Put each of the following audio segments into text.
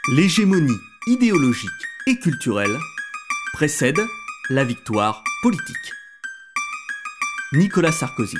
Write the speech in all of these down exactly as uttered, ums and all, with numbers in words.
L'hégémonie idéologique et culturelle précède la victoire politique. Nicolas Sarkozy.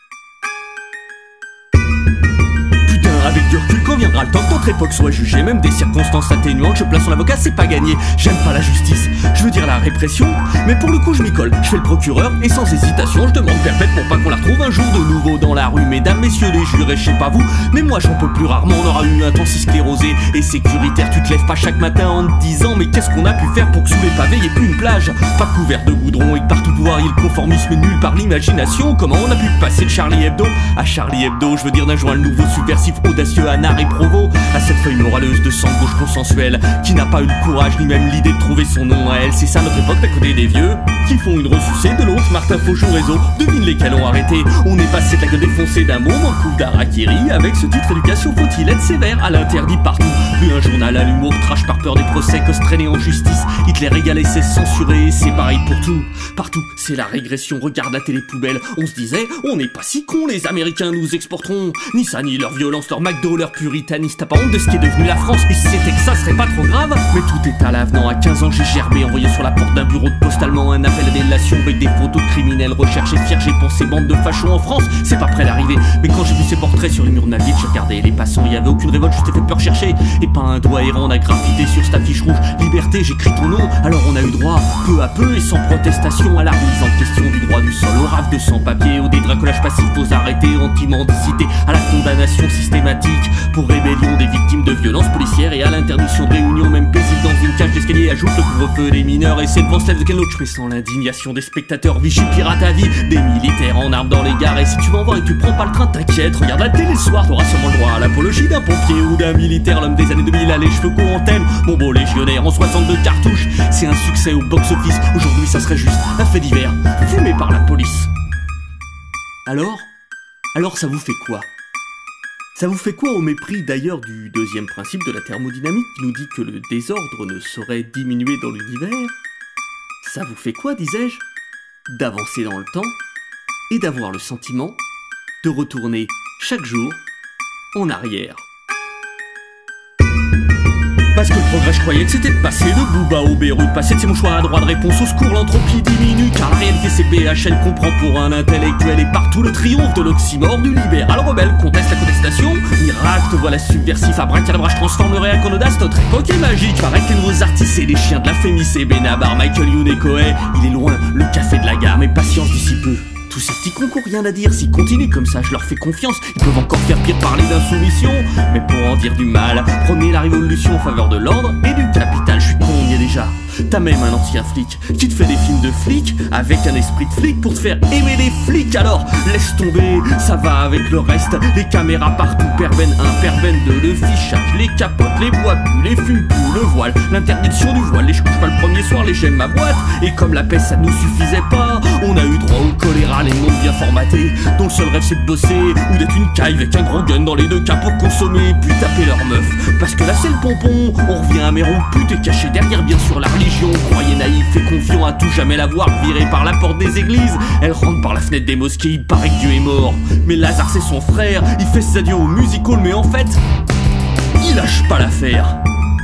Avec du recul, quand viendra le temps que notre époque soit jugée, même des circonstances atténuantes, je place son avocat, c'est pas gagné. J'aime pas la justice, je veux dire la répression, mais pour le coup je m'y colle. Je fais le procureur et sans hésitation, je demande perpète pour pas qu'on la retrouve un jour de nouveau dans la rue. Mesdames, messieurs les jurés, je sais pas vous, mais moi j'en peux plus rarement. On aura eu un temps si sclérosé et sécuritaire. Tu te lèves pas chaque matin en te disant mais qu'est-ce qu'on a pu faire pour que sous les pavés y ait plus une plage, pas couvert de goudron et que partout pouvoir y ait le conformisme nul par l'imagination. Comment on a pu passer de Charlie Hebdo à Charlie Hebdo, je veux dire d'un joint le nouveau subversif audacieux Anard et Provo, à cette feuille moraleuse de sang de gauche consensuelle qui n'a pas eu le courage ni même l'idée de trouver son nom à elle. C'est ça notre époque d'à côté des vieux qui font une ressucée de l'autre. Martin Fauchon réseau, devine lesquels ont arrêté. On est passé de la gueule défoncée d'un mot en coup d'Arakiri avec ce titre éducation, faut-il être sévère à l'interdit partout. Plus un journal à l'humour trash par peur des procès que se traîner en justice. Hitler égalé c'est censuré, c'est pareil pour tout. Partout c'est la régression, regarde la télé poubelle. On se disait on n'est pas si cons, les Américains nous exporteront ni ça ni leur violence, leur McDo, leur puritanisme. T'as pas honte de ce qui est devenu la France? Et si c'était que ça serait pas trop grave? Mais tout est à l'avenant. À quinze ans j'ai gerbé, envoyé sur la porte d'un bureau de poste allemand un appel à délation avec des photos de criminels recherchés. Fier j'ai pensé bande de fachos en France, c'est pas près d'arriver. Mais quand j'ai vu ces portraits sur les murs de ma ville, j'ai regardé les passants, y avait aucune révolte, je t'ai fait peur chercher. Et pas un doigt errant n'a graffité sur cette affiche rouge. Liberté, j'écris ton nom, alors on a eu droit, peu à peu et sans protestation, à la remise en question du droit du sol, au raf de sans-papiers, au dédracolage passif, aux arrêtés, anti-mendicité, à la condamnation systématique pour rébellion des victimes de violences policières et à l'interdiction de réunion, même paisible dans une cage d'escalier. Ajoute le couvre-feu des mineurs et c'est devant celle de quel autre je fais sans l'indignation des spectateurs. Vichy pirate à vie, des militaires en armes dans les gares. Et si tu vas en voir et que tu prends pas le train, t'inquiète, regarde la télé le soir, t'auras sûrement le droit à l'apologie d'un pompier ou d'un militaire. L'homme des années deux mille a les cheveux courts en thème, mon beau légionnaire en soixante-deux cartouches. C'est un succès au box-office, aujourd'hui ça serait juste un fait divers, fumé par la police. Alors Alors ça vous fait quoi? Ça vous fait quoi au mépris d'ailleurs du deuxième principe de la thermodynamique qui nous dit que le désordre ne saurait diminuer dans l'univers? Ça vous fait quoi, disais-je, d'avancer dans le temps et d'avoir le sentiment de retourner chaque jour en arrière? Parce que le progrès, je croyais que c'était de passer de Booba au Beyrouth, passer de ses mouchoirs à droit de réponse au secours, l'entropie diminue, car la réalité c'est B H L qu'on prend pour un intellectuel et partout le triomphe de l'oxymore du libéral rebelle conteste la contestation. Miracle, te voilà subversif, abracadabra, je transforme le réac en audace, notre époque est magique. Paraît que les nouveaux artistes c'est les chiens de la Fémis et Benabar, Michael Youn et Coé, il est loin, le café de la gare, mais patience d'ici peu. Tous ces petits cons qui ont rien à dire, s'ils continuent comme ça, je leur fais confiance. Ils peuvent encore faire pire, parler d'insoumission. Mais pour en dire du mal, prenez la révolution en faveur de l'ordre et du capital. Je suis con, on y est déjà. T'as même un ancien flic qui te fait des films de flics avec un esprit de flic pour te faire aimer les flics. Alors laisse tomber, ça va avec le reste. Les caméras partout, perben un, perben deux, le fichage, les capotes, les bois plus, les fumes plus, le voile, l'interdiction du voile, les je couche pas le premier soir, les j'aime ma boîte. Et comme la paix ça nous suffisait pas, on a eu droit au choléra, les mondes bien formatés, dont le seul rêve c'est de bosser ou d'être une caille avec un gros gun dans les deux cas pour consommer puis taper leur meuf. Parce que là c'est le pompon, on revient à Méron, pute est caché derrière bien sûr la religion. Croyez naïf et confiant à tout jamais la voir virée par la porte des églises. Elle rentre par la fenêtre des mosquées, il paraît que Dieu est mort. Mais Lazare c'est son frère, il fait ses adieux au music hall, mais en fait, il lâche pas l'affaire.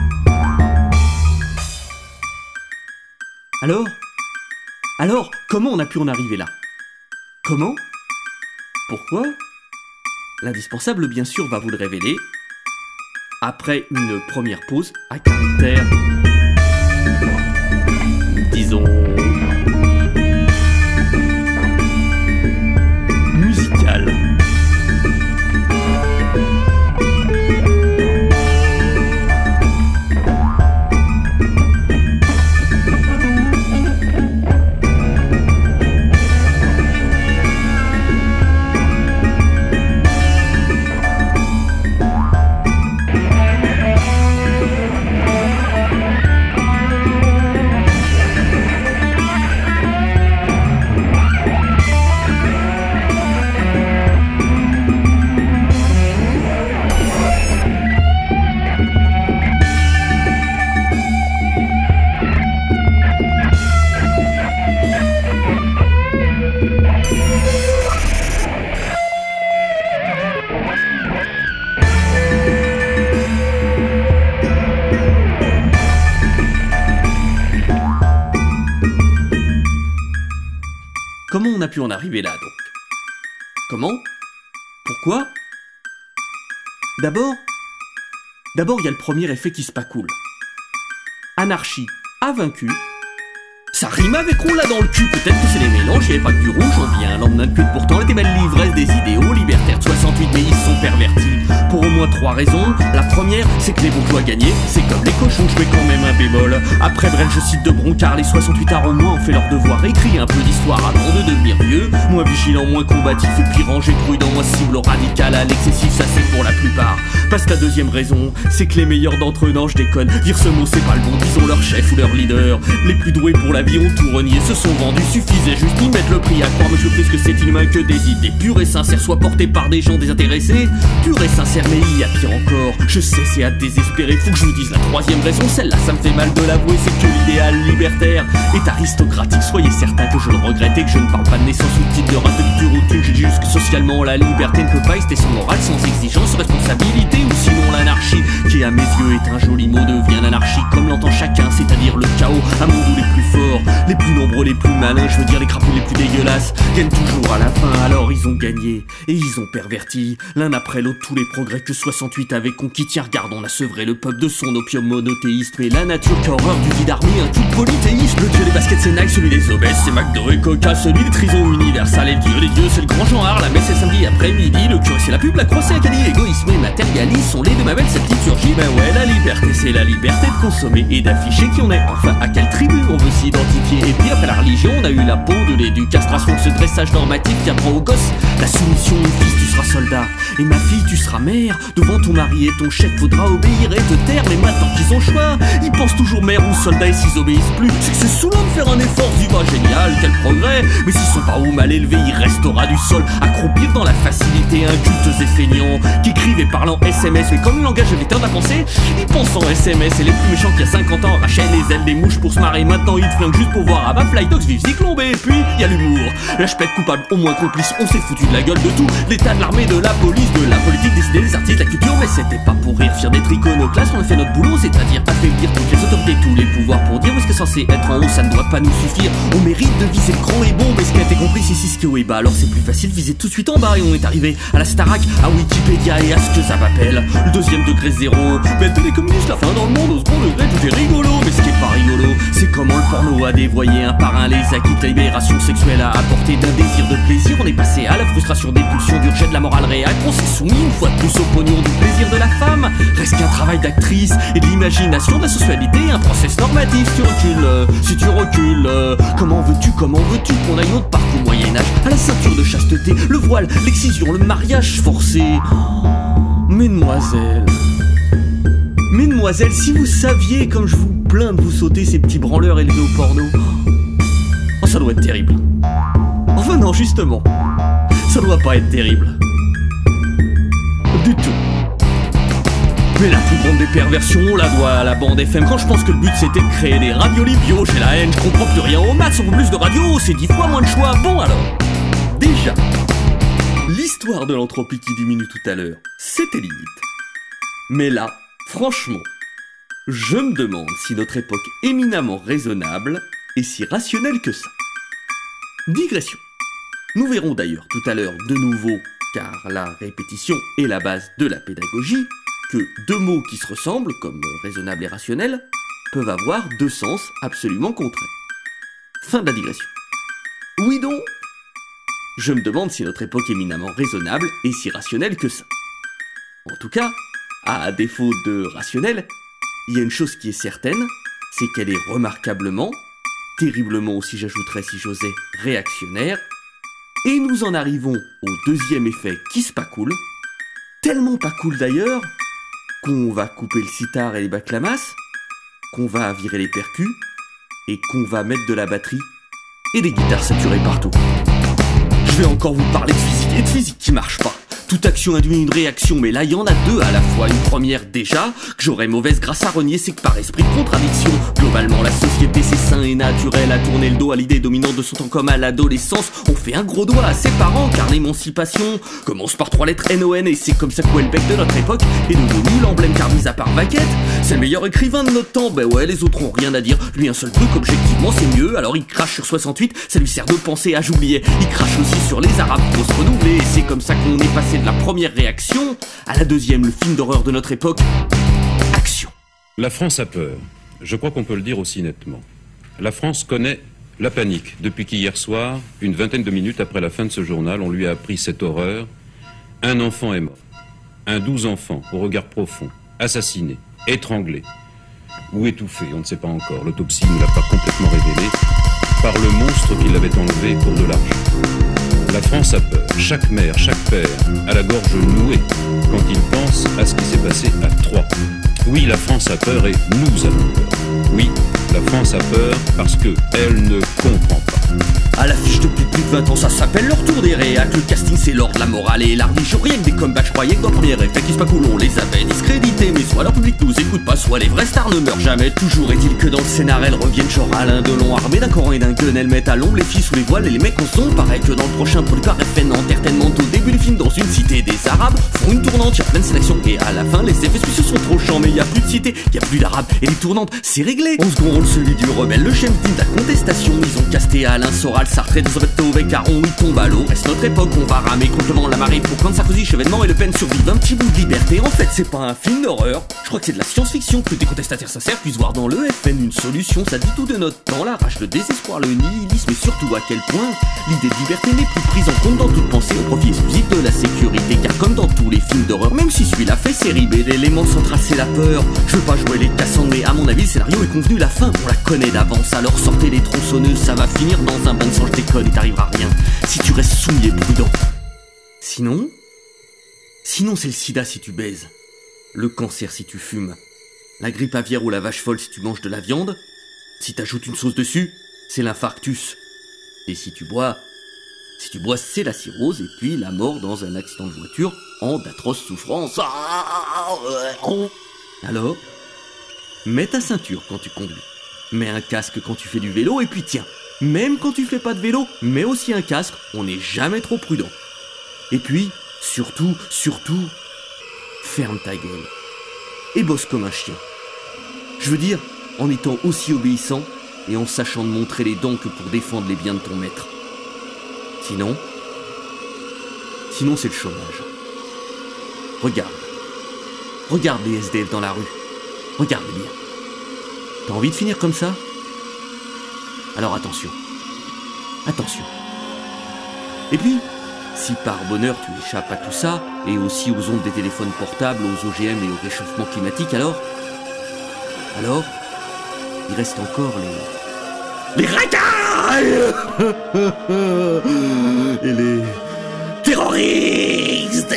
Alors Alors, comment on a pu en arriver là? Comment? Pourquoi? L'indispensable bien sûr va vous le révéler après une première pause à caractère, disons, musical. a pu en arriver là, donc? Comment? Pourquoi? D'abord, d'abord il y a le premier effet qui se pas cool. Anarchie a vaincu. Ça rime avec on l'a dans le cul, peut-être que c'est les mélanges, y'avait pas que du rouge, on vient un lendemain de pute, pourtant elle était belle l'ivresse des idéaux libertaires de soixante-huit, mais ils sont pervertis. Pour au moins trois raisons. La première, c'est que les bourgeois gagnaient, c'est comme les cochons, je mets quand même un bémol. Après Brel, je cite de Broncard, les soixante-huit arts au moins ont fait leur devoir, écrit un peu d'histoire avant de devenir vieux. Moins vigilant, moins combatif et puis rangé prudent, moins cible radical à l'excessif, ça c'est pour la plupart. Passe ta deuxième raison, c'est que les meilleurs d'entre eux, non je déconne, dire ce mot c'est pas le bon, disons leur chef ou leur leader. Les plus doués pour la vie ont tout renié, se sont vendus, suffisait juste d'y mettre le prix à croire, monsieur Frisque, que c'est inhumain que des idées pures et sincères soient portées par des gens désintéressés. Pures et sincères, mais il y a pire encore, je sais c'est à désespérer, faut que je vous dise la troisième raison, celle-là ça me fait mal de l'avouer, c'est que l'idéal libertaire est aristocratique, soyez certains que je le regrette et que je ne parle pas de naissance ou de titre de race, de culture ou de thune, je dis juste que socialement la liberté ne peut pas rester sans morale, sans exigence, responsabilité ou sinon l'anarchie, qui à mes yeux est un joli mot, devient l'anarchie comme l'entend chacun, c'est-à-dire le chaos, un monde où les plus forts, les plus nombreux, les plus malins, je veux dire les crapauds les plus dégueulasses, gagnent toujours à la fin, alors ils ont gagné, et ils ont perverti, l'un après l'autre tous les progrès que soixante-huit avait conquis, tiens regarde on a sevré le peuple de son opium monothéiste, mais la nature qui a horreur du vide armé, un culte polythéiste, le dieu des baskets c'est Nike, celui des obèses c'est McDo et Coca, celui des trisons universal et le dieu des dieux c'est le grand Jean Hart, la messe c'est samedi après-midi, le curé c'est la pub, la croix c'est Acadie, égoïsme et matérialisme sont les deux ma belle cette liturgie, ben ouais la liberté c'est la liberté de consommer et d'afficher qui on est, enfin à quelle tribu on veut s'identifier, et puis après la religion on a eu la peau de l'éducastration, ce dressage normatif qui apprend aux gosses la soumission, mon fils tu seras soldat et ma fille tu seras mère, devant ton mari et ton chef faudra obéir et te taire, mais maintenant qu'ils ont le choix ils pensent toujours mère ou soldat et s'ils obéissent plus c'est que c'est saoulant de faire un effort, dis bah génial quel progrès, mais s'ils sont pas ou mal élevés il restera du sol à croupir dans la facilité, incultes et feignants qui écrivent et parlent en S M S, mais comme le langage est vecteur de la pensée ils pensent en S M S et les plus méchants qu'il y a cinquante ans arrachaient les ailes des mouches pour se marrer, maintenant ils te flinguent juste pour voir Abba Fly Dogs vivre Zyklombe, et puis y a l'humour, la chepette coupable au moins complice, on s'est foutu de la gueule de tout, l'état de l'armée, de la police, de la politique, décider des artistes, la culture, mais c'était pas pour rire, fier d'être iconoclaste, on a fait notre boulot, c'est-à-dire affaiblir toutes les autorités, tous les pouvoirs pour dire où est-ce que censé être en haut, ça ne doit pas nous suffire, on mérite de viser le grand et bon, mais ce qui a été compris c'est Cisco et bah alors c'est plus facile, viser tout de suite en bas et on est arrivé à la Starac, à Wikipédia et à ce que ça m'appelle, le deuxième degré zéro, bête les communistes, la fin dans le monde, au second degré tout est rigolo, mais ce qui est pas rigolo, c'est comment le porno a dévoyé un par un les acquis que la libération sexuelle a apporté d'un désir de plaisir, on est passé à la frustration des pulsions, du rejet de la morale réac, on s'est soumis une fois de plus au pognon du plaisir de la femme, reste qu'un travail d'actrice et de l'imagination, de la sensualité, un process normatif, si tu recules, euh, si tu recules, euh, comment veux-tu, comment veux-tu qu'on aille autre part qu'au Moyen-Âge, à la ceinture de chasteté, le voile, l'excision, le mariage forcé, oh, mesdemoiselles, mesdemoiselles, si vous saviez comme je vous plains de vous sauter ces petits branleurs élevés au porno, oh, ça doit être terrible. Enfin non, justement, ça doit pas être terrible. Du tout. Mais la plus grande des perversions, on la doit à la bande F M. Quand je pense que le but c'était de créer des raviolis bio, j'ai la haine, je comprends plus rien aux maths, on veut plus de radio, c'est dix fois moins de choix. Bon alors, déjà, l'histoire de l'entropie qui diminue tout à l'heure, c'était limite. Mais là, franchement, je me demande si notre époque éminemment raisonnable est si rationnelle que ça. Digression. Nous verrons d'ailleurs tout à l'heure de nouveau, car la répétition est la base de la pédagogie, que deux mots qui se ressemblent, comme raisonnable et rationnel, peuvent avoir deux sens absolument contraires. Fin de la digression. Oui donc, je me demande si notre époque éminemment raisonnable est si rationnelle que ça. En tout cas, à défaut de rationnel, il y a une chose qui est certaine, c'est qu'elle est remarquablement, terriblement aussi j'ajouterais si j'osais, réactionnaire, et nous en arrivons au deuxième effet qui se pas cool, tellement pas cool d'ailleurs, qu'on va couper le sitar et les baklamas, qu'on va virer les percus, et qu'on va mettre de la batterie et des guitares saturées partout. Je vais encore vous parler de physique, et de physique qui marche pas. Toute action induit une réaction, mais là y en a deux à la fois. Une première déjà, que j'aurais mauvaise grâce à renier, c'est que par esprit de contradiction, globalement la société c'est sain et naturel à tourner le dos à l'idée dominante de son temps comme à l'adolescence. On fait un gros doigt à ses parents car l'émancipation commence par trois lettres N O N et c'est comme ça que Houellebecq de notre époque est devenu l'emblème car mis à part Vaquette, c'est le meilleur écrivain de notre temps. Ben ouais, les autres ont rien à dire, lui un seul truc, objectivement c'est mieux. Alors il crache sur soixante-huit, ça lui sert de pensée à j'oubliais. Il crache aussi sur les arabes pour se renouveler et c'est comme ça qu'on est passé de la première réaction à la deuxième, le film d'horreur de notre époque. Action. La France a peur, je crois qu'on peut le dire aussi nettement. La France connaît la panique depuis qu'hier soir, une vingtaine de minutes après la fin de ce journal, on lui a appris cette horreur. Un enfant est mort, un douze enfants au regard profond, assassiné, étranglé ou étouffé, on ne sait pas encore. L'autopsie ne l'a pas complètement révélé, par le monstre qui l'avait enlevé pour de l'argent. La France a peur, chaque mère, chaque père a la gorge nouée quand il pense à ce qui s'est passé à Troyes. Oui, la France a peur et nous avons peur. Oui, la France a peur parce que elle ne comprend pas. À l'affiche depuis plus de vingt ans, ça s'appelle le retour des réacs. Le casting c'est l'ordre, la morale et l'arbitre. Rien que des comebacks, je croyais que dans le premier effet qui se pas cool, on les avait discrédités. Mais soit leur public nous écoute pas, soit les vrais stars ne meurent jamais. Toujours est-il que dans le scénar, elles reviennent genre Alain Delon, armé d'un Coran et d'un gun. Elles mettent à l'ombre les filles sous les voiles et les mecs en son. Pareil que dans le prochain producteur F N Entertainment. Au début du film, dans une cité des Arabes, font une tournante, y'a plein de sélections. Et à la fin, les effets spéciaux sont trop chiants. Mais y a plus de cité, y a plus d'Arabes. Et les tournantes, c'est réglé. On second rôle celui du rebelle, le chef de la contestation. Ils ont casté Alain Soral, Sartre et Tove Caron, il tombe à l'eau. Reste notre époque, on va ramer contre le vent, la marée pour quand Sarkozy, Chevènement et Le Pen survivent un petit bout de liberté. En fait, c'est pas un film d'horreur, je crois que c'est de la science-fiction. Que des contestataires sincères puissent voir dans le F N une solution. Ça dit tout de notre temps, la rage, le désespoir, le nihilisme et surtout à quel point l'idée de liberté n'est plus prise en compte dans toute pensée au profit exclusif de la sécurité. Car comme dans tous les films d'horreur, même si celui-là fait série B, l'élément central c'est la peur. Je veux pas jouer les Cassandres, mais à mon avis le scénario est convenu, la fin on la connaît d'avance. Alors sortez les tronçonneuses, ça va finir dans un bain de sang, je déconne et t'arrivera rien si tu restes soumis et prudent. Sinon, sinon c'est le sida si tu baises, le cancer si tu fumes, la grippe aviaire ou la vache folle si tu manges de la viande. Si t'ajoutes une sauce dessus, c'est l'infarctus. Et si tu bois, si tu bois, c'est la cirrhose et puis la mort dans un accident de voiture en d'atroces souffrances. Alors, mets ta ceinture quand tu conduis, mets un casque quand tu fais du vélo et puis tiens, même quand tu fais pas de vélo, mets aussi un casque, on n'est jamais trop prudent. Et puis, surtout, surtout, ferme ta gueule et bosse comme un chien. Je veux dire, en étant aussi obéissant et en sachant de montrer les dents que pour défendre les biens de ton maître. Sinon, sinon c'est le chômage. Regarde, regarde les S D F dans la rue, regarde bien. T'as envie de finir comme ça ? Alors attention, attention. Et puis, si par bonheur tu échappes à tout ça, et aussi aux ondes des téléphones portables, aux O G M et au réchauffement climatique, alors, alors, il reste encore les... les racailles et les terroristes.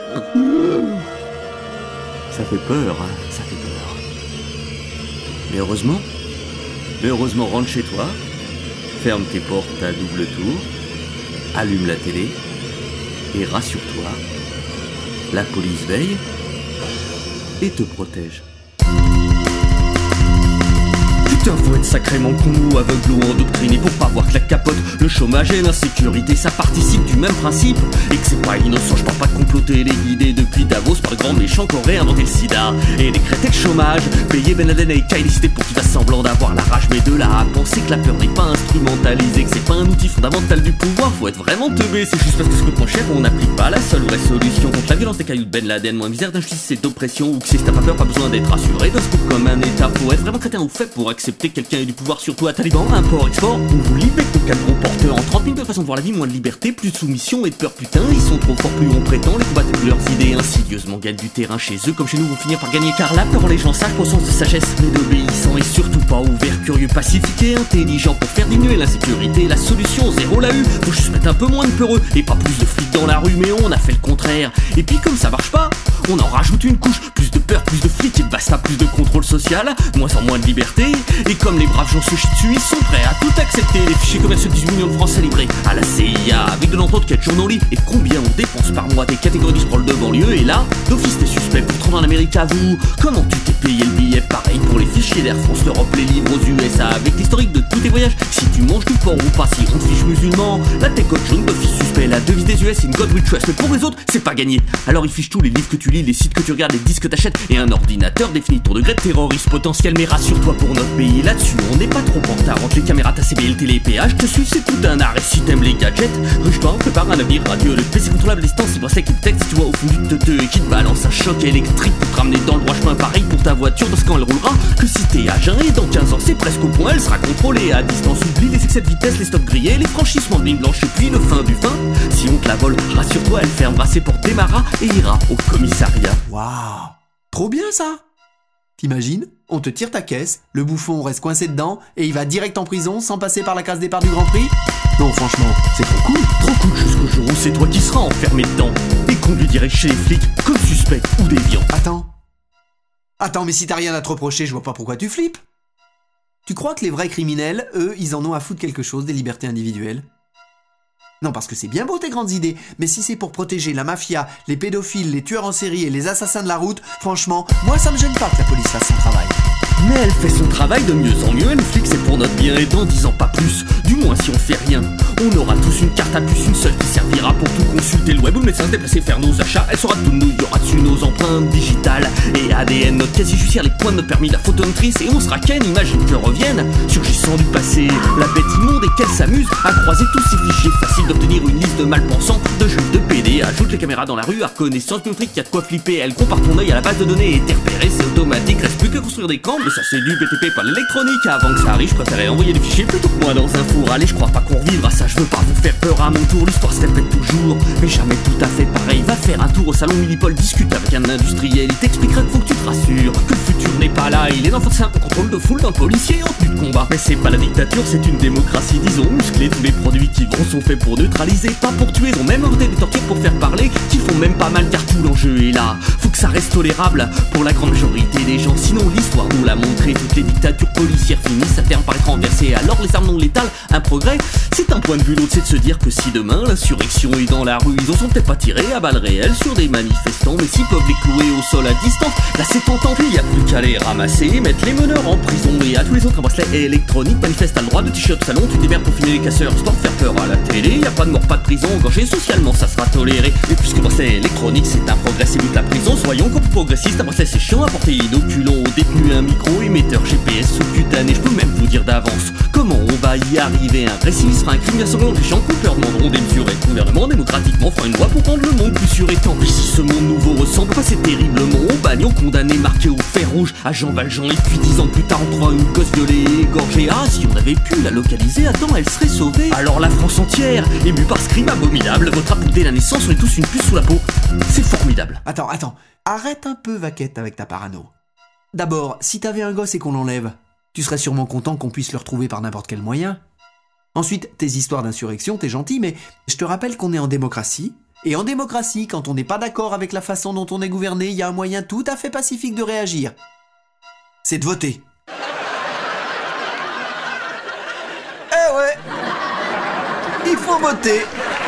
Ça fait peur, hein, ça fait peur. Mais heureusement, mais heureusement, rentre chez toi, ferme tes portes à double tour, allume la télé, et rassure-toi, la police veille et te protège. Putain, faut être sacrément con ou aveugle ou endoctriné pour pas voir que la capote, le chômage et l'insécurité, ça participe du même principe. Et que c'est pas innocent, je parle pas de comploter les guidés depuis Davos par le grand méchant qui aurait inventé le sida et décrété le chômage, payer Ben Laden et Kylie Cité pour qu'il fasse semblant d'avoir la rage, mais de là à penser que la peur n'est pas instrumentalisée, que c'est pas un outil fondamental du pouvoir, faut être vraiment teubé. C'est juste parce que ce coûte moins cher, on n'applique pas la seule vraie solution contre la violence des cailloux de Ben Laden, moins misère d'injustice et d'oppression, ou que si t'as pas peur, pas besoin d'être rassuré de ce coup comme un état. Faut être vraiment crétin ou fait pour accepter quelqu'un ait du pouvoir sur toi. Taliban, import-export, on vous libère ton cadre porteur en trente mille de façon de voir la vie, moins de liberté, plus de soumission et de peur. Putain, ils sont trop forts, plus on prétend, les combattent de leurs idées insidieusement gagnent du terrain chez eux, comme chez nous vont finir par gagner, car la peur les gens sages pour sens de sagesse, mais d'obéissants et surtout pas ouverts, curieux, pacifiques et intelligents pour faire diminuer l'insécurité. La solution, zéro l'a eu, faut juste mettre un peu moins de peureux et pas plus de flics dans la rue, mais on a fait le contraire. Et puis comme ça marche pas, On en rajoute une couche, plus de peur, plus de flics et basta, plus de contrôle social, moins en moins de liberté. Et comme les braves gens se chient dessus, ils sont prêts à tout accepter. Les fichiers commerciaux de dix-huit millions de Français livrés à la C I A, avec de l'entente quête journaux lit. Et combien on dépense par mois des catégories du sprawl de banlieue. Et là, d'office t'es suspect pour te rendre en Amérique à vous. Comment tu t'es payé le billet? Pareil pour les fichiers d'Air France, l'Europe, les livres aux U S A, avec l'historique de tous tes voyages. Si tu manges du porc ou pas, si on te fiche musulman, là t'es code jaune d'office suspect. La devise des U S c'est une God We Trust, mais pour les autres c'est pas gagné. Alors ils fichent tous les livres que tu lis, les sites que tu regardes, les disques que t'achètes, et un ordinateur définit ton degré de terrorisme potentiel. Mais rassure-toi, pour notre pays là-dessus on n'est pas trop en retard. Entre les caméras, ta C B L, télé, péage, te suivre c'est tout un art. Et si t'aimes les gadgets, ruche-toi, prépare un avenir radieux. Le P C contrôlable, les stands, c'est bracelets qui te texte, tu vois au fond du teuteux et qui te balance un choc électrique pour te ramener dans le droit chemin. Pareil pour ta voiture, parce qu'elle roulera que si t'es à jeun. Et dans quinze ans c'est presque au point, elle sera contrôlée à distance. Oublie les excès de vitesse, les stops grillés, les franchissements de ligne blanche. Et puis le fin du fin, si on te la vole, rassure-toi, elle fermera ses portes, démarra et ira au commissariat. Waouh, trop bien ça. T'imagines, on te tire ta caisse, le bouffon reste coincé dedans et il va direct en prison sans passer par la case départ du Grand Prix. Non franchement, c'est trop cool. Trop cool jusqu'au jour où c'est toi qui seras enfermé dedans et conduit direct chez les flics comme suspect ou déviant. Attends. Attends, mais si t'as rien à te reprocher, je vois pas pourquoi tu flippes. Tu crois que les vrais criminels, eux, ils en ont à foutre quelque chose des libertés individuelles? Non, parce que c'est bien beau tes grandes idées, mais si c'est pour protéger la mafia, les pédophiles, les tueurs en série et les assassins de la route, franchement, moi ça me gêne pas que la police fasse son travail. Mais elle fait son travail de mieux en mieux, les flics c'est pour notre bien et dans dix ans pas plus. Du moins si on fait rien, on aura tous une carte à puce, une seule qui servira pour tout consulter le web ou le médecin se déplacer, faire nos achats. Elle sera de nous, il y aura dessus nos empreintes digitales et A D N, notre casier judiciaire, les points de notre permis, la photométrice. Et on sera Ken, imagine que revienne, surgissant du passé, la bête immonde et qu'elle s'amuse à croiser tous ces fichiers. Facile d'obtenir une liste de malpensants, de juifs, de P D. Ajoute les caméras dans la rue, à reconnaissance biométrique, y'a de quoi flipper. Elle compare ton œil à la base de données et t'es repéré, c'est automatique. Reste plus que construire des camps, mais ça c'est du B T P, pas l'électronique. Avant que ça arrive, je préférais envoyer des fichiers plutôt que moi dans un four. Allez, je crois pas qu'on revivra ça, je veux pas vous faire peur à mon tour. L'histoire se répète toujours, mais jamais tout à fait pareil. Va faire un tour au salon Millipol, discute avec un industriel, il t'expliquera qu'il faut que tu te rassures, que le futur n'est pas là. Il est dans c'est un contrôle de foule d'un policier en tenue de combat. Mais c'est pas la dictature, c'est une démocratie, disons musclée. Tous les produits qui vendent sont faits pour neutraliser, pas pour tuer. Ils ont même inventé des tortures pour faire parler, qui font même pas mal car tout l'enjeu est là. Faut que ça reste tolérable pour la grande majorité des gens, sinon l'histoire nous l'a montré. Toutes les dictatures policières finissent à terme par être renversées. Alors les armes non létales, un progrès, c'est un point de vue. L'autre c'est de se dire que si demain l'insurrection est dans la rue, ils en sont peut-être pas tirés à balles réelles sur des manifestants, mais s'ils peuvent les clouer au sol à distance, là c'est tentant. Puis y a plus qu'à les ramasser, mettre les meneurs en prison et à tous les autres un bracelet électronique. Manifeste à le droit de t-shirt salon, tu te démerdes pour filmer les casseurs, histoire de faire peur à la télé. Y a pas de mort, pas de prison, engagé socialement ça sera toléré. Et puisque le bracelet électronique c'est un progrès, c'est toute la prison, soyons comme progressistes. Un bracelet c'est chiant à porter, inoculant aux détenus un micro émetteur G P S sous-cutané. Je peux même vous dire d'avance comment on va y arriver. Un récit sera un crime bien sanglant, les gens qui ont peur demanderont des mesures et le gouvernement démocratiquement fera une loi pour rendre le monde plus sûr. Et tant pis si ce monde nouveau ressemble pas c'est terriblement au bagnon condamné, marqué au fer rouge à Jean Valjean. Et puis dix ans plus tard on croit une gosse violée et égorgée. Ah, si on avait pu la localiser, attends, elle serait sauvée. Alors la France entière, émue par ce crime abominable, votera pour dès la naissance, on est tous une puce sous la peau. C'est formidable. Attends, attends, arrête un peu Vaquette avec ta parano. D'abord, si t'avais un gosse et qu'on l'enlève, tu serais sûrement content qu'on puisse le retrouver par n'importe quel moyen. Ensuite, tes histoires d'insurrection, t'es gentil, mais je te rappelle qu'on est en démocratie. Et en démocratie, quand on n'est pas d'accord avec la façon dont on est gouverné, il y a un moyen tout à fait pacifique de réagir. C'est de voter. Eh ouais, il faut voter.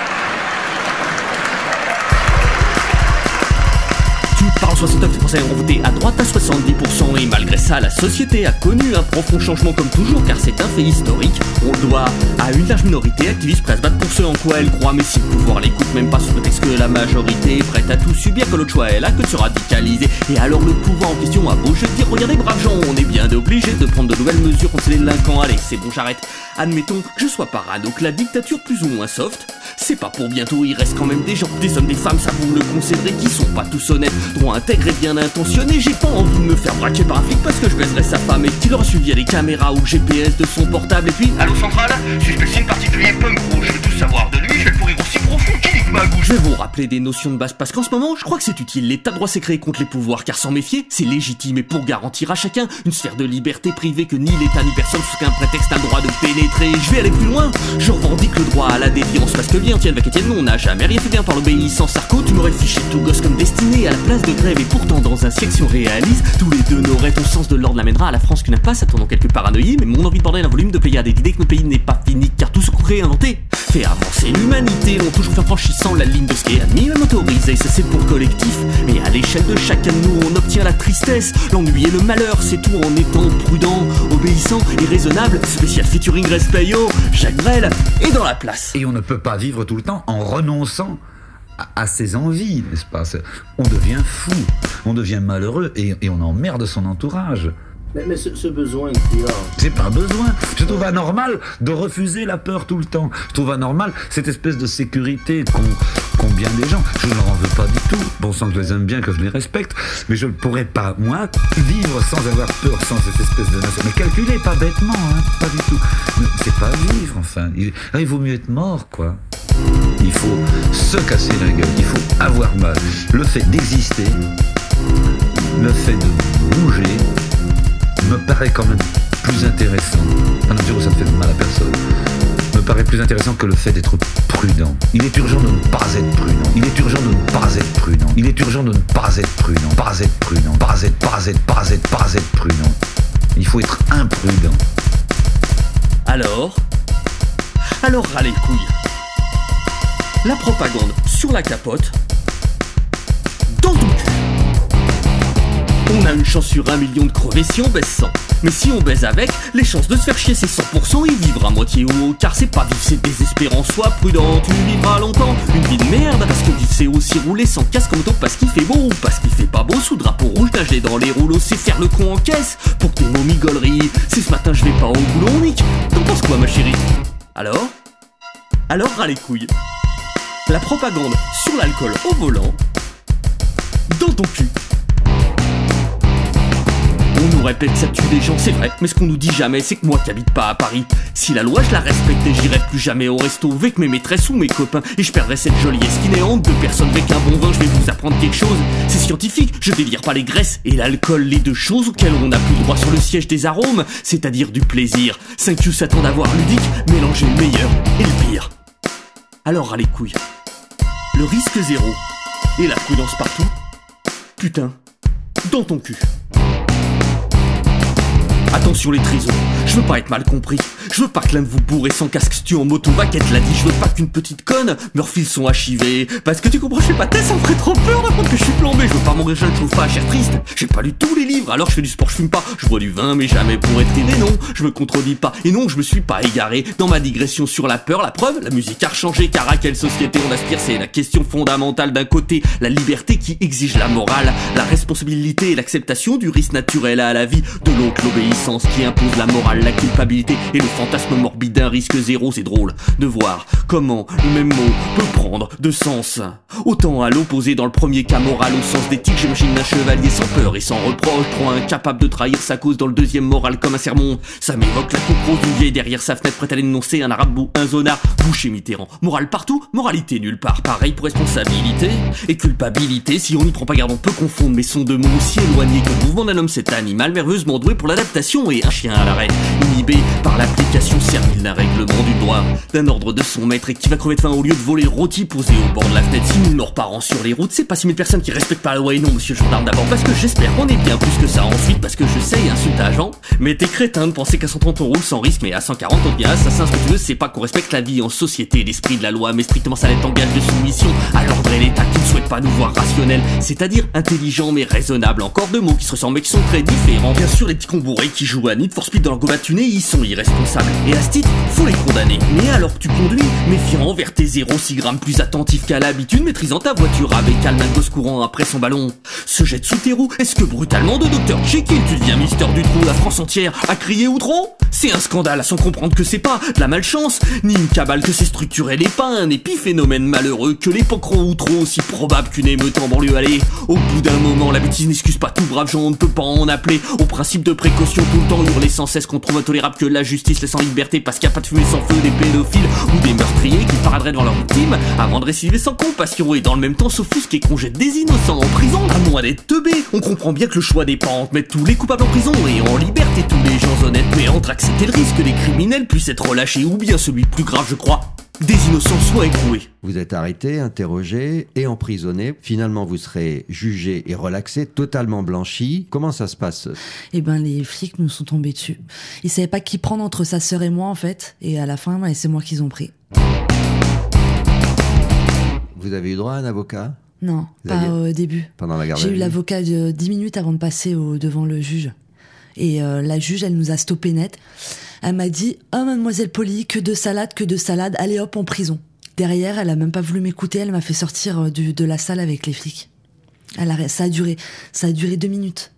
soixante-neuf pour cent ont voté à droite à soixante-dix pour cent. Et malgré ça, la société a connu un profond changement comme toujours, car c'est un fait historique. On le doit à une large minorité activiste prête à se battre pour ce en quoi elle croit. Mais si le pouvoir l'écoute même pas sous prétexte que la majorité est prête à tout subir, que l'autre choix est là que de se radicaliser. Et alors le pouvoir en question a beau jeu de dire regardez braves gens, on est bien obligé de prendre de nouvelles mesures contre les délinquants. Allez c'est bon j'arrête. Admettons que je sois parano, que la dictature plus ou moins soft, c'est pas pour bientôt, il reste quand même des gens, des hommes, des femmes, ça vous le concéderez, qui sont pas tous honnêtes, droit intègre et bien intentionnés. J'ai pas envie de me faire braquer par un flic parce que je baiserais sa femme et qu'il aura suivi à des caméras ou le G P S de son portable. Et puis, allô centrale, suspect signe particulier, pomme rouge, je veux tout savoir de lui, je vais le pourrir aussi profond qu'il nique ma gouche. Je vais vous rappeler des notions de base parce qu'en ce moment, je crois que c'est utile. L'état de droit s'est créé contre les pouvoirs car s'en méfier, c'est légitime et pour garantir à chacun une sphère de liberté privée que ni l'État ni personne sous qu'un prétexte a le droit de pénétrer. Je vais aller plus loin, je revendique le droit à la déviance parce que bien tienne avec Étienne, on n'a jamais rien fait bien par l'obéissance. Sarko, tu m'aurais fiché tout gosse comme destiné à la place de grève et pourtant dans un siècle si on réalise, tous les deux n'auraient ton sens de l'ordre l'amènera à la France qu'une impasse attendant quelques paranoïes, mais mon envie de bordel un volume de pléiades et d'idées que notre pays n'est pas fini car tout ce qu'on crée inventé fait avancer l'humanité, l'ont toujours fait en franchissant la ligne de ce qui est admis, même autorisé, ça c'est pour le collectif, mais à l'échelle de chacun de nous on obtient la tristesse, l'ennui et le malheur, c'est tout en étant prudent, obéissant et raisonnable, spécial featuring respect yo, Jacques Brel est dans la place. Et on ne peut pas vivre tout le temps en renonçant à, à ses envies, n'est-ce pas? On devient fou, on devient malheureux et, et on emmerde son entourage. Mais, mais ce, ce besoin qu'il y a... C'est pas besoin. Je trouve anormal de refuser la peur tout le temps. Je trouve anormal cette espèce de sécurité qu'ont, qu'ont bien des gens. Je ne leur en veux pas du tout. Bon sang que je les aime bien, que je les respecte. Mais je ne pourrais pas, moi, vivre sans avoir peur, sans cette espèce de nation. Mais calculez, pas bêtement, hein, pas du tout. C'est pas vivre, enfin. Il, il vaut mieux être mort, quoi. Il faut se casser la gueule. Il faut avoir mal. Le fait d'exister, le fait de bouger, me paraît quand même plus intéressant, à la mesure où ça ne fait mal à personne, me paraît plus intéressant que le fait d'être prudent. Il est urgent de ne pas être prudent. Il est urgent de ne pas être prudent. Il est urgent de ne pas être prudent. Pas être prudent. Pas être, pas être, pas être, pas être prudent. Il faut être imprudent. Alors Alors ras les couilles. La propagande sur la capote, dans ton cul. On a une chance sur un million de crever si on baise sans. Mais si on baise avec, les chances de se faire chier c'est cent pour cent et vivre à moitié ou haut. Car c'est pas vivre, c'est désespérant. Sois prudent, tu vivras longtemps. Une vie de merde, parce que vivre c'est aussi rouler sans casque en moto parce qu'il fait beau ou parce qu'il fait pas beau. Sous drapeau rouge, nager dans les rouleaux, c'est faire le con en caisse. Pour tes mots migoleries, c'est ce matin je vais pas au boulot, Nick. T'en penses quoi ma chérie? Alors Alors ras les couilles. La propagande sur l'alcool au volant, dans ton cul. On nous répète que ça tue des gens, c'est vrai, mais ce qu'on nous dit jamais, c'est que moi qui habite pas à Paris, si la loi je la respectais, j'irais plus jamais au resto avec mes maîtresses ou mes copains, et je perdrais cette jolie esquinéante de personnes avec un bon vin. Je vais vous apprendre quelque chose, c'est scientifique, je délire pas les graisses et l'alcool, les deux choses auxquelles on n'a plus le droit sur le siège des arômes, c'est-à-dire du plaisir. cinq Q s'attend d'avoir ludique, mélanger le meilleur et le pire. Alors à les couilles, le risque zéro et la prudence partout, putain, dans ton cul. Attention les trésors, je veux pas être mal compris. Je veux pas que l'un de vous bourré sans casque tue en moto, Vaquette l'a dit. Je veux pas qu'une petite conne meure file son H I V. Parce que tu comprends, je fais pas test, ça me ferait trop peur d'apprendre que je suis plombé. Je veux pas mourir jeune, je trouve pas cher triste. J'ai pas lu tous les livres, alors je fais du sport, je fume pas. Je bois du vin, mais jamais pour être aidé, non. Je me contredis pas, et non, je me suis pas égaré dans ma digression sur la peur. La preuve, la musique a changé, car à quelle société on aspire? C'est la question fondamentale. D'un côté, la liberté qui exige la morale, la responsabilité et l'acceptation du risque naturel à la vie. De l'autre, l'obéissance qui impose la morale, la culpabilité et le fantasme morbide d'un risque zéro. C'est drôle de voir comment le même mot peut prendre deux sens. Autant à l'opposé dans le premier cas moral au sens d'éthique, j'imagine un chevalier sans peur et sans reproche, trop incapable de trahir sa cause dans le deuxième moral comme un sermon. Ça m'évoque la coupe rose du vieil derrière sa fenêtre prête à l'énoncer, un arabe ou un zonard, boucher Mitterrand. Morale partout, moralité nulle part. Pareil pour responsabilité et culpabilité. Si on n'y prend pas garde on peut confondre, mais sont deux mots aussi éloignés que le mouvement d'un homme. Cet animal merveilleusement doué pour l'adaptation et un chien à l'arrêt, inhibé par l'application servile d'un règlement du droit, d'un ordre de son maître et qui va crever de faim au lieu de voler le rôti posé au bord de la fenêtre. Si nous nos parents sur les routes, c'est pas six mille personnes qui respectent pas la loi. Et non monsieur le gendarme, d'abord parce que j'espère qu'on est bien plus que ça, ensuite parce que je sais, insulte agent. Mais t'es crétin de penser qu'à cent trente on roule sans risque, mais à cent quarante on devient assassin. Ce que tu veux c'est pas qu'on respecte la vie en société, l'esprit de la loi, mais strictement ça l'est en gage de soumission à l'ordre et l'état qui ne souhaite pas nous voir rationnels, c'est-à-dire intelligent mais raisonnable. Encore deux mots qui se ressemblent mais qui sont très différents. Bien sûr les petits combourrés qui jouent à Need for Speed dans leur goba tuné, ils sont irresponsables. Et à ce titre, faut les condamner. Mais alors que tu conduis, méfiant envers tes zéro six grammes, plus attentif qu'à l'habitude, maîtrisant ta voiture avec calme, un gosse courant après son ballon se jette sous tes roues. Est-ce que brutalement de docteur Jekyll, tu deviens Mister du trou, la France entière a crié ou trop? C'est un scandale, sans comprendre que c'est pas de la malchance, ni une cabale, que c'est structurel et pas un épiphénomène malheureux, que les poquerons ou trop aussi probables probable qu'une émeute en banlieue allait. Au bout d'un moment, la bêtise n'excuse pas tout brave gens, on ne peut pas en appeler au principe de précaution tout le temps, hurler sans cesse qu'on trouve intolérable que la justice laisse en liberté parce qu'il n'y a pas de fumée sans feu des pédophiles ou des meurtriers qui paraderaient devant leur victime avant de récidiver sans compassion et dans le même temps s'offusquer qu'on jette des innocents en prison à moins d'être teubés. On comprend bien que le choix des parents de mettre tous les coupables en prison et en liberté tous les gens honnêtes, mais entre accepter le risque que des criminels puissent être relâchés ou bien celui plus grave, je crois, des innocents soient écroués. Vous êtes arrêté, interrogé et emprisonné. Finalement, vous serez jugé et relaxé, totalement blanchi. Comment ça se passe ? Eh ben, les flics nous sont tombés dessus. Ils savaient pas qui prendre entre sa sœur et moi, en fait. Et à la fin, ouais, c'est moi qu'ils ont pris. Vous avez eu droit à un avocat ? Non, Vous pas aviez... au début. Pendant la garde à J'ai eu vue. l'avocat de dix minutes avant de passer au, devant le juge. Et euh, la juge, elle nous a stoppé net. Elle m'a dit « Oh, mademoiselle Polly, que de salade, que de salade, allez hop, en prison ». Derrière, elle a même pas voulu m'écouter, elle m'a fait sortir du, de la salle avec les flics. Elle a, ça a duré, ça a duré deux minutes.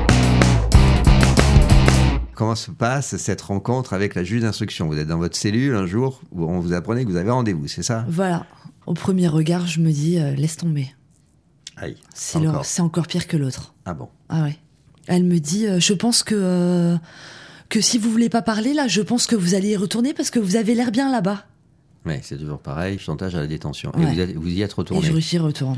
Comment se passe cette rencontre avec la juge d'instruction ? Vous êtes dans votre cellule un jour où on vous apprenait que vous avez rendez-vous, c'est ça ? Voilà. Au premier regard, je me dis euh, « Laisse tomber ». Aïe. C'est, encore. le, c'est encore pire que l'autre. Ah bon ? Ah ouais. Elle me dit euh, « Je pense que... Euh, que si vous voulez pas parler, là, je pense que vous allez y retourner parce que vous avez l'air bien là-bas. » Oui, c'est toujours pareil, chantage à la détention. Ouais. Et vous, êtes, vous y êtes retourné. Et je y retourne.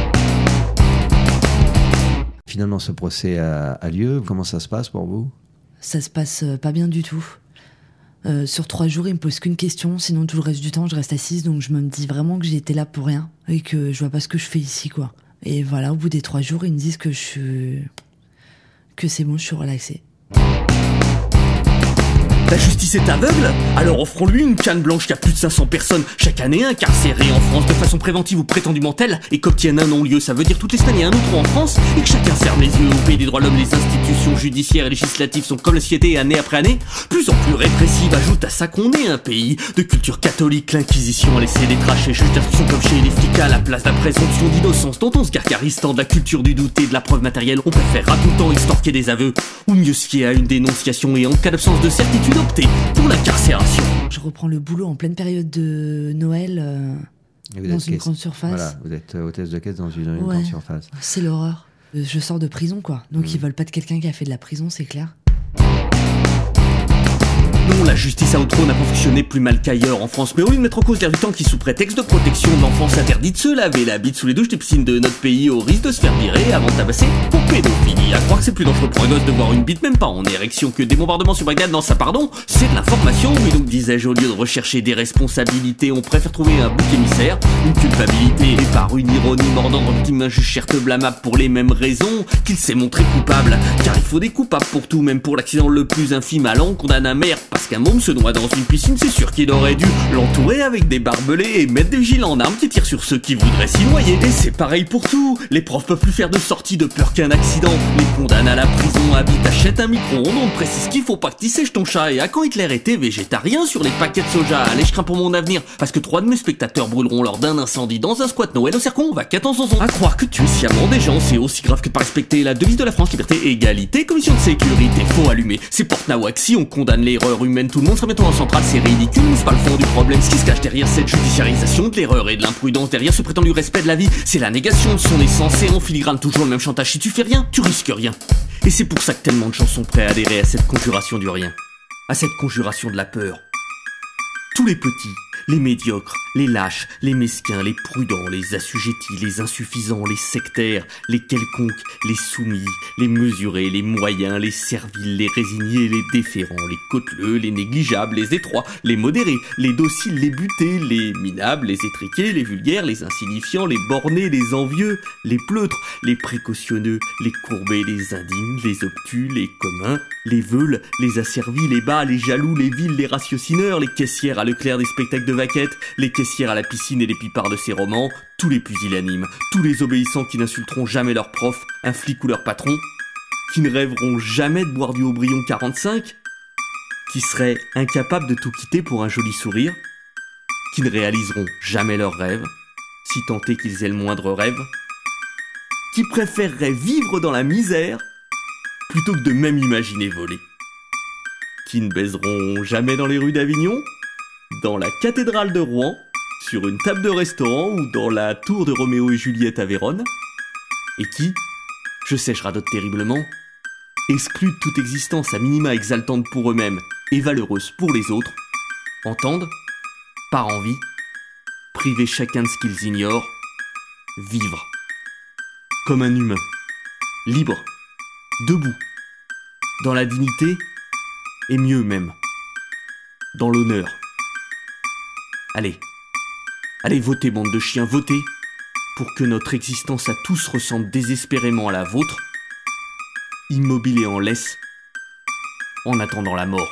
Finalement, ce procès a, a lieu. Comment ça se passe pour vous ? Ça se passe euh, pas bien du tout. Euh, sur trois jours, il me pose qu'une question, sinon tout le reste du temps, je reste assise, donc je me dis vraiment que j'ai été là pour rien et que je vois pas ce que je fais ici, quoi. Et voilà, au bout des trois jours, ils me disent que je suis... que c'est bon, je suis relaxée. La justice est aveugle ? Alors offrons-lui une canne blanche qui a plus de cinq cents personnes chaque année incarcérées en France de façon préventive ou prétendument telle et qu'obtiennent un non-lieu. Ça veut dire toutes les semaines il y a un autre en France et que chacun ferme les yeux. Au pays des droits de l'homme, les institutions judiciaires et législatives sont comme la société année après année, plus en plus répressive. Ajoute à ça qu'on est un pays de culture catholique. L'inquisition a laissé des traces et juges d'instruction comme chez les flics à la place de la présomption d'innocence dont on se gargarise tant de la culture du doute et de la preuve matérielle. On préfère à tout le temps extorquer des aveux ou mieux se fier à une dénonciation et en cas d'absence de certitude opter pour l'incarcération. Je reprends le boulot en pleine période de Noël euh, dans une caisse... grande surface. Voilà, vous êtes hôtesse de caisse dans une, une ouais. grande surface. C'est l'horreur. Je sors de prison, quoi. Donc mmh. ils veulent pas de quelqu'un qui a fait de la prison, c'est clair. Non, la justice à outrance n'a pas fonctionné plus mal qu'ailleurs en France, mais au lieu de mettre en cause l'air du temps qui, sous prétexte de protection de l'enfance, interdit de se laver la bite sous les douches des piscines de notre pays au risque de se faire virer avant de tabasser pour pédophilie. À croire que c'est plus dangereux pour un gosse de voir une bite même pas en érection que des bombardements sur Bagdad. Non, ça pardon, c'est de l'information. Oui, donc disais-je, au lieu de rechercher des responsabilités, on préfère trouver un bouc émissaire, une culpabilité et par une ironie mordant dans le un juge certes blâmable pour les mêmes raisons qu'il s'est montré coupable. Car il faut des coupables pour tout, même pour l'accident le plus infime. Allant, on condamne un maire parce qu'un môme se noie dans une piscine, c'est sûr qu'il aurait dû l'entourer avec des barbelés et mettre des vigilants en armes qui tirent sur ceux qui voudraient s'y noyer. Et c'est pareil pour tout, les profs peuvent plus faire de sortie de peur qu'un accident, les condamnent à la prison, habitent, achètent un micro-ondes, on précise qu'il faut pas que tu sèches ton chat. Et à quand Hitler était végétarien sur les paquets de soja? Allez, je crains pour mon avenir, parce que trois de mes spectateurs brûleront lors d'un incendie dans un squat Noël au Cercon, va quatorze ans. À croire que tu es sciemment des gens, c'est aussi grave que de pas respecter la devise de la France, liberté, égalité, commission de sécurité, faut allumer, c'est porte-nawak, si on condamne l'erreur humaine, tout le monde sera bientôt en centrale, c'est ridicule, mais c'est pas le fond du problème. Ce qui se cache derrière cette judiciarisation de l'erreur et de l'imprudence, derrière ce prétendu respect de la vie, c'est la négation de son essence et en filigrane toujours le même chantage. Si tu fais rien, tu risques rien. Et c'est pour ça que tellement de gens sont prêts à adhérer à cette conjuration du rien, à cette conjuration de la peur. Tous les petits, les médiocres, les lâches, les mesquins, les prudents, les assujettis, les insuffisants, les sectaires, les quelconques, les soumis, les mesurés, les moyens, les serviles, les résignés, les déférents, les cauteleux, les négligeables, les étroits, les modérés, les dociles, les butés, les minables, les étriqués, les vulgaires, les insignifiants, les bornés, les envieux, les pleutres, les précautionneux, les courbés, les indignes, les obtus, les communs, les veules, les asservis, les bas, les jaloux, les vils, les ratiocineurs, les caissières à Leclerc des spectacles de vaquettes, les caissières à la piscine et les pipards de ses romans, tous les pusillanimes, tous les obéissants qui n'insulteront jamais leur prof, un flic ou leur patron, qui ne rêveront jamais de boire du Haut-Brion quarante-cinq, qui seraient incapables de tout quitter pour un joli sourire, qui ne réaliseront jamais leurs rêves, si tant est qu'ils aient le moindre rêve, qui préféreraient vivre dans la misère plutôt que de même imaginer voler, qui ne baiseront jamais dans les rues d'Avignon, dans la cathédrale de Rouen, sur une table de restaurant ou dans la tour de Roméo et Juliette à Vérone, et qui, je sais, je radote terriblement, excluent de toute existence à minima exaltante pour eux-mêmes et valeureuse pour les autres, entendent, par envie, priver chacun de ce qu'ils ignorent, vivre. Comme un humain, libre, debout, dans la dignité, et mieux même, dans l'honneur. Allez, allez votez, bande de chiens, votez, pour que notre existence à tous ressemble désespérément à la vôtre, immobile et en laisse, en attendant la mort.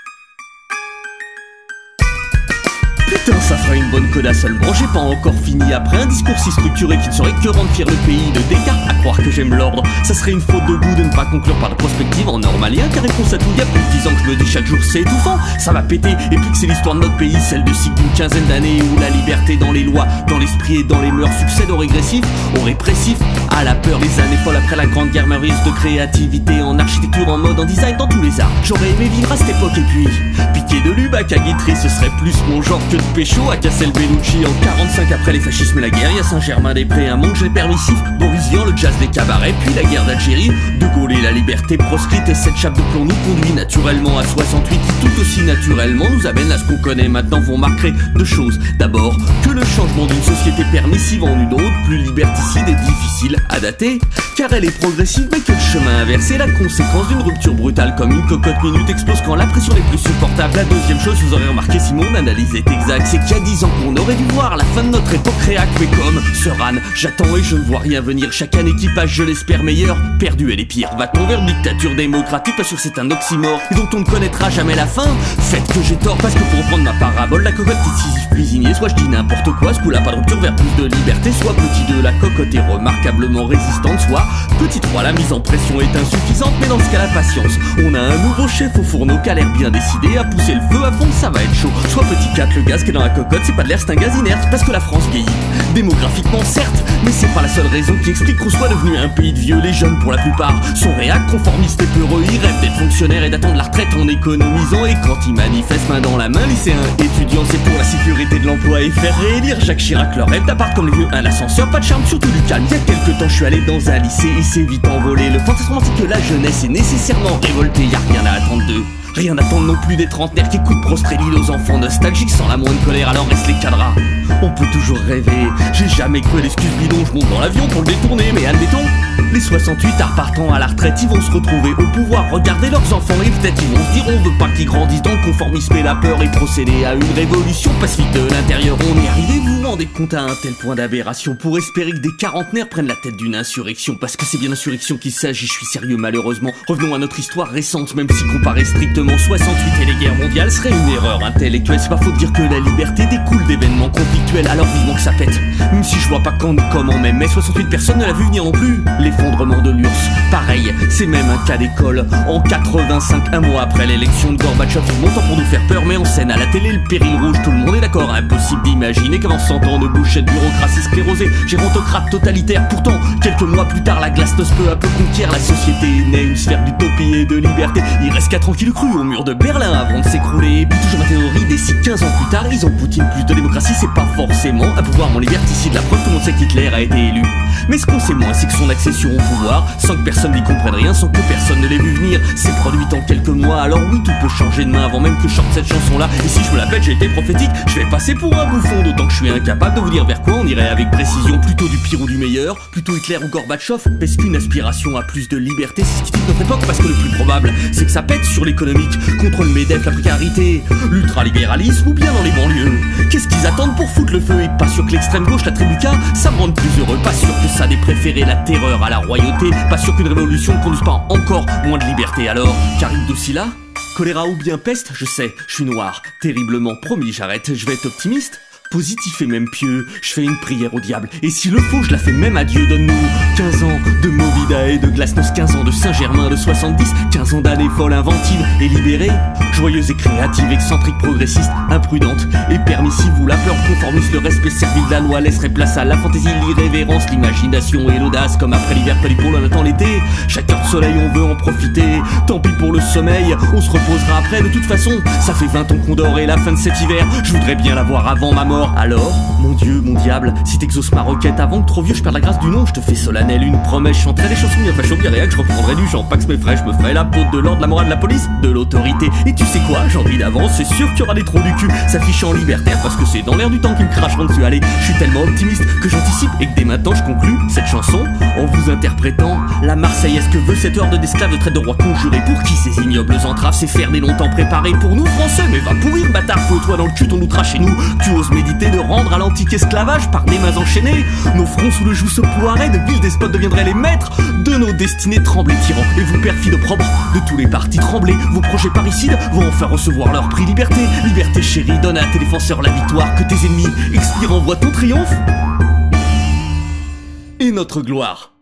Putain, ça fera une bonne coda seulement, j'ai pas encore fini. Après un discours si structuré qui ne saurait que rendre fier le pays de Descartes, à croire que j'aime l'ordre, ça serait une faute de goût de ne pas conclure par de prospective en normalien, car réponse à tout, y a plus de dix ans que je me dis chaque jour c'est étouffant, ça va péter, et puis que c'est l'histoire de notre pays, celle de cycle d'une quinzaine d'années, où la liberté dans les lois, dans l'esprit et dans les mœurs succède au régressif, au répressif, à la peur, les années folles après la grande guerre merveilleuse de créativité, en architecture, en mode, en design, dans tous les arts. J'aurais aimé vivre à cette époque et puis, piquer de Lubac à Guitry, ce serait plus mon genre que de pécho à Cassel Bellucci en quarante-cinq après les fascismes et la guerre. Y'a Saint-Germain-des-Prés, un manque permissif, Boris Vian, le jazz des cabarets, puis la guerre d'Algérie, De Gaulle et la liberté proscrite, et cette chape de plomb nous conduit naturellement à soixante-huit, qui tout aussi naturellement nous amène à ce qu'on connaît maintenant. Vous remarquerez deux choses. D'abord, que le changement d'une société permissive en une autre, plus liberticide et difficile à dater, car elle est progressive, mais que le chemin inversé, la conséquence d'une rupture brutale comme une cocotte minute explose quand la pression n'est plus supportable. La deuxième chose, vous aurez remarqué si mon analyse est exacte, c'est qu'il y a dix ans qu'on aurait dû voir la fin de notre époque réac, mais comme ce ran, j'attends et je ne vois rien venir. Chacun équipage, je l'espère meilleur, perdu et les pires. Va-t-on vers une dictature démocratique? Pas sûr, c'est un oxymore et dont on ne connaîtra jamais la fin. Faites que j'ai tort, parce que pour reprendre ma parabole, la cocotte est cuisinier, soit je dis n'importe quoi, ce coup-là pas de rupture vers plus de liberté, soit petit deux, la cocotte est remarquablement résistante, soit petit trois, la mise en pression est insuffisante, mais dans ce cas la patience, on a un nouveau chef au fourneau qui a l'air bien décidé à pousser le feu à fond, ça va être chaud. Soit petit quatre, le gaz qui est dans la cocotte, c'est pas de l'air, c'est un gaz inerte, parce que la France vieillit, démographiquement certes, mais c'est pas la seule raison qui explique qu'on soit devenu un pays de vieux. Les jeunes pour la plupart sont réac, conformistes et peureux, ils rêvent d'être fonctionnaires et d'attendre la retraite en économisant, et quand ils manifestent main dans la main, lycéens, étudiants, c'est pour la sécurité de l'emploi et faire réélire Jacques Chirac. Leur rêve d'appart comme les vieux, un ascenseur, pas de charme, surtout du calme. Il y a quelques temps je suis allé dans un lycée et c'est vite envolé. Le fantasme romantique que la jeunesse est nécessairement révoltée, y a rien à attendre d'eux. Rien n'attend non plus des trentenaires qui écoutent Prostrelil aux enfants nostalgiques sans la moindre colère, alors reste les cadras. On peut toujours rêver, j'ai jamais cru l'excuse bidon, je monte dans l'avion pour le détourner, mais admettons, les soixante-huit à repartant à la retraite, ils vont se retrouver au pouvoir, regarder leurs enfants et peut-être ils vont se dire on veut pas qu'ils grandissent dans le conformisme et la peur et procéder à une révolution pacifique de l'intérieur. On est arrivé, vous vous rendez compte, à un tel point d'aberration pour espérer que des quarantenaires prennent la tête d'une insurrection, parce que c'est bien d'insurrection qu'il s'agit, je suis sérieux malheureusement. Revenons à notre histoire récente, même si comparé strictement soixante-huit et les guerres mondiales serait une erreur intellectuelle. C'est pas faux de dire que la liberté découle d'événements conflictuels, alors vivement que ça pète. Même si je vois pas quand ni comment, même mai soixante-huit, personne ne l'a vu venir non plus. L'effondrement de l'U R S S, pareil, c'est même un cas d'école. En quatre-vingt-cinq, un mois après l'élection de Gorbatchev, il monte pour nous faire peur, mais en scène à la télé le péril rouge, tout le monde est d'accord. Impossible d'imaginer qu'avant cent ans de bouchée de bureaucratie sclérosée, gérontocrate totalitaire. Pourtant, quelques mois plus tard, la glasnost peu à peu conquiert la société, naît une sphère d'utopie et de liberté. Il reste qu'à tranquille cru au mur de Berlin avant de s'écrouler. Et puis toujours ma théorie, d'ici quinze ans plus tard, ils ont Poutine. Plus de démocratie, c'est pas forcément un pouvoir en liberticide. La preuve, tout le monde sait qu'Hitler a été élu. Mais ce qu'on sait moins, c'est que son accession au pouvoir, sans que personne n'y comprenne rien, sans que personne ne l'ait vu venir, s'est produite en quelques mois. Alors oui, tout peut changer demain avant même que je sorte cette chanson-là. Et si je me la pète, j'ai été prophétique, je vais passer pour un bouffon, d'autant que je suis incapable de vous dire vers quoi on irait avec précision. Plutôt du pire ou du meilleur, plutôt Hitler ou Gorbatchev. Est-ce qu'une aspiration à plus de liberté, c'est ce qui dit notre époque? Parce que le plus probable, c'est que ça pète sur l'économique, contre le MEDEF, la précarité, l'ultralibéralisme ou bien dans les banlieues. Qu'est-ce qu'ils attendent pour foutre le feu? Et pas sûr que l'extrême gauche, la tribuca, ça me rende plus heureux. Pas sûr que ça ait préféré la terreur à la royauté. Pas sûr qu'une révolution ne conduise pas encore moins de liberté. Alors, Karim Doucila, choléra ou bien peste, je sais, je suis noir, terriblement, promis, j'arrête, je vais être optimiste, positif et même pieux, je fais une prière au diable, et s'il le faut, je la fais même à Dieu. Donne-nous quinze ans de Movida et de Glasnost, quinze ans de Saint-Germain de soixante-dix, quinze ans d'années folles, inventives et libérées, joyeuses et créatives, excentriques, progressistes, imprudentes et permissives, où la peur conformiste, le respect servi de la loi laisserait place à la fantaisie, l'irrévérence, l'imagination et l'audace, comme après l'hiver, pas pour on attend l'été, chaque heure de soleil on veut en profiter, tant pis pour le sommeil, on se reposera après, de toute façon, ça fait vingt ans qu'on dort et la fin de cet hiver, je voudrais bien la voir avant ma mort. mort. Alors, mon Dieu, mon diable, si t'exauces ma requête avant que trop vieux je perde la grâce du nom, je te fais solennel une promesse, je chanterai des chansons bien facho, bien réac, je reprendrai du chant Pax mes frais, je me ferai la peau de l'ordre, la morale de la police, de l'autorité. Et tu sais quoi, j'en dis d'avance, c'est sûr qu'il y aura des trous du cul s'affichant en libertaire parce que c'est dans l'air du temps qu'ils me cracheront dessus. Allez, je suis tellement optimiste que j'anticipe et que dès maintenant je conclus cette chanson en vous interprétant la Marseillaise que veut cette horde d'esclaves de traite de roi conjurés. Pour qui ces ignobles entraves, c'est faire des longtemps préparés pour nous Français? Mais va pourrir, bâtard, fous-toi dans le cul ton outrage chez nous. Tu oses méditer de rendre à l'antique esclavage par des mains enchaînées nos fronts sous le joug se poiraient, de vils despotes deviendraient les maîtres de nos destinées. Tremblez tyrans et vous perfides opprobres de tous les partis, tremblez, vos projets parricides vont enfin recevoir leur prix. Liberté, liberté chérie, donne à tes défenseurs la victoire, que tes ennemis expirent en voie ton triomphe et notre gloire.